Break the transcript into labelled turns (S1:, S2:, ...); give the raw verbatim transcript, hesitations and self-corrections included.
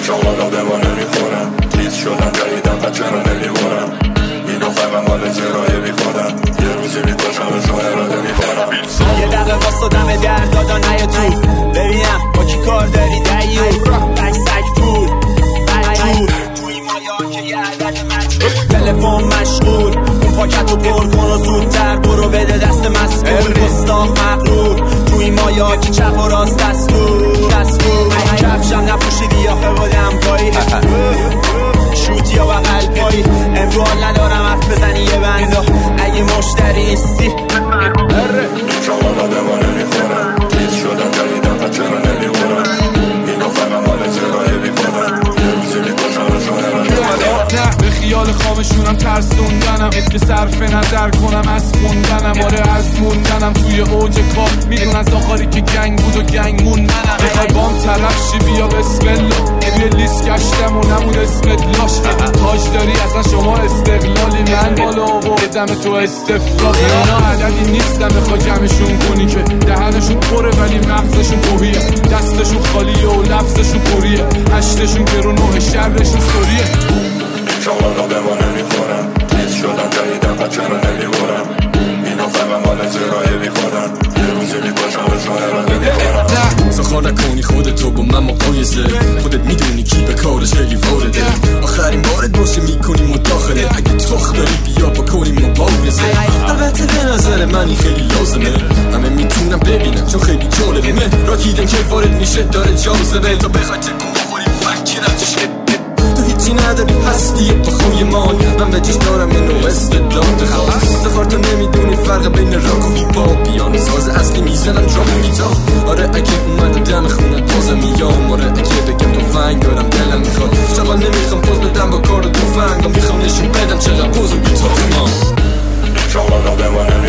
S1: شغالا به ما نمیخورم تیز شدم جدیدم و چرا نمیبورم اینو فقط مال زرایه میخورم یه روزی میکشم شو اراده میخورم
S2: یه دقیقه واسه دم در دادا نیا تو ببینم با کی کار داری دیو بک سک پول پول توی مایا که یه عدد مجبور تلفن مشغول اون پاکتو پر کن و زودتر برو بده دست مسئول گستاخ مغرور توی مایا که چپ و راست دستور دستور کفشم نپوشیدی آخه بودم پایی شوتی یا بغل پایی امرو حال ندارم حرف بزنی یه بندا اگه مشتری نیستی
S1: شغالا به ما نمیخورم تیز شدم جدیدم و چرا نمیبورم اینو فقط مال زرایه میخورم یه روزی میکشم شو
S3: نه به خیال خوابشونم ترسوندنم به صرف نظر کنم از خوندنم آره از موندنم توی اوج کار میدونن زاخاری که گنگ بود و گنگ موندنم بخوای بام طرف شی بیا بسم الله توی لیست گشتم و نمون اسمت لاش تاج داری اصلا شما استقلالی من بالا آوردم تو استفراغی اینا عددی نیستم بخوای جمعشون کنی که دهنشون پره ولی مغزشون توهیه دستشون خالیه و لفظشون پریه هشتشون گرو نوه شرشون سوریه
S1: شغالا به ما نمیخورم تیز شدم جدیدم و چرا نمیبورم اینو فقط مال زرایه میخورم یه روزی میکشم شو اراده میخورم
S4: سخار نکنی خودتو با من مقایسه خودت میدونی کی به کارش خیلی وارده آخرین بارت باشه میکنیم مداخله اگه تخ داری بیا با کنیم مبارزه البته به نظر منی خیلی لازمه همه میتونم ببینم چون خیلی جالبه را دیدن که وارد میشه داره جاذبه تا بخوای تکون بخوری فکر نتشه تو هیچی نداری هستی بخوی مان من به جش دارم یه نوع استدلال خاص زخار تو نمیدونی فرق بین راک و هیپ هاپ بیان ساز اصلی میزنم درام میتام آره اگه اومدم دم خونت بازم میام آره اگه بگم تو فنگ دارم دلم میخواد شغال نمیخوام پوز بدم با کار و تو فنگم میخوام نشون بدم چقدر پوز و بیتاخمام
S1: شغالا به ما